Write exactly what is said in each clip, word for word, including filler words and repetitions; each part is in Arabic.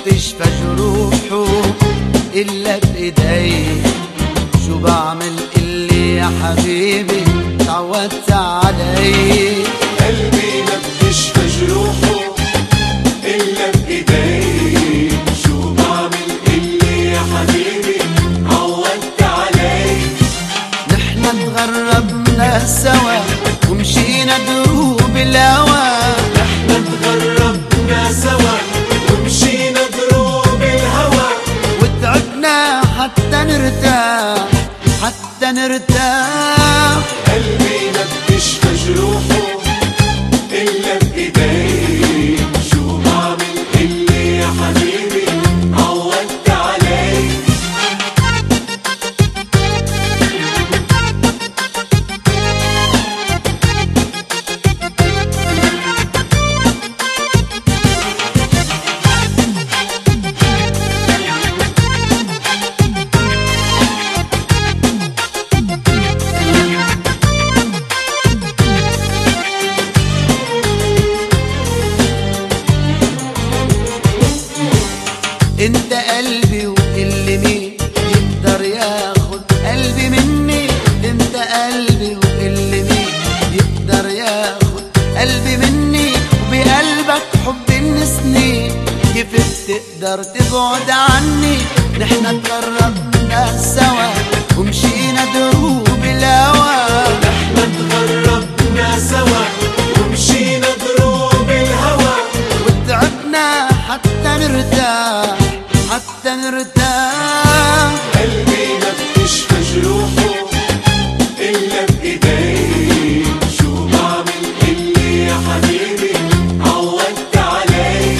بتشفى جروحه إلا بإيديك. شو بعمل اللي يا حبيبي تعودت عليه. قلبي ما بتشفى جروحه إلا بإيديك. شو بعمل اللي يا حبيبي عودت عليه. نحنا تغربنا سوا ومشينا دروب الهوى. نحنا تغربنا سوا ومشينا دروب الهوى. وتعبنا حتى نرتاح حتى نرتاح. قلبي ما بتشفى جروحه إلا بإيديك. شو بعمل اللي يا حبيبي عودت عليه. انت قلبي واللي مين يقدر ياخد قلبي مني. انت قلبي واللي مين يقدر ياخد قلبي مني. وبقلبك حب من سنين كيف بتقدر تبعد عني. نحنا تغربنا سوا ومشينا دروب الهوى. نحنا تغربنا سوا ومشينا دروب الهوى. وتعبنا حتى نرتاح حتى نرتاح. قلبي ما بتشفى جروحه إلا بإيديك. شو بعمل اللي يا حبيبي عودت عليه.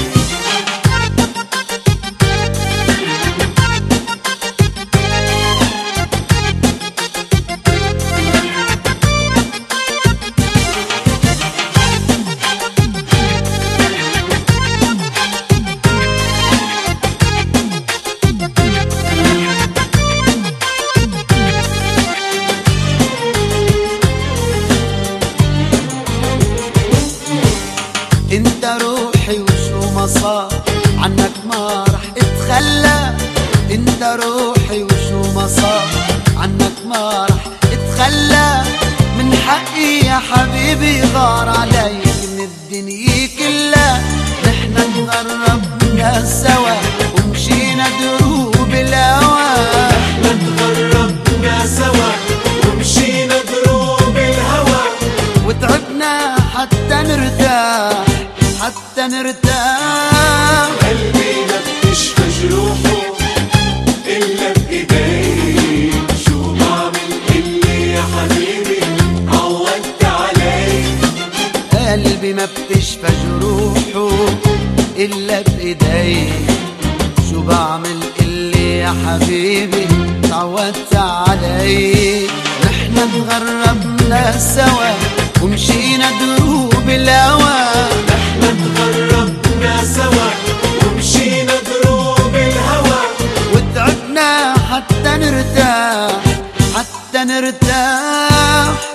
انت روحي وشو ما صار عنك ما رح اتخلى. انت روحي وشو ما صار عنك ما رح اتخلى. من حقي يا حبيبي غار عليك من الدنيا كلها. نحنا تغربنا سوا ومشينا دروب الهوى. نحنا تغربنا سوا ومشينا دروب الهوى. وتعبنا حتى نرتاح حتى نرتاح. قلبي ما بتشفى جروحه إلا بإيديك. شو بعمل اللي يا حبيبي عودت عليه. قلبي ما بتشفى جروحه إلا بإيديك. شو بعمل اللي يا حبيبي تعودت عليه. نحنا تغربنا سوا ومشينا دروب الهوى. نحنا تغربنا سوا ومشينا دروب الهوى. وتعبنا حتى نرتاح حتى نرتاح.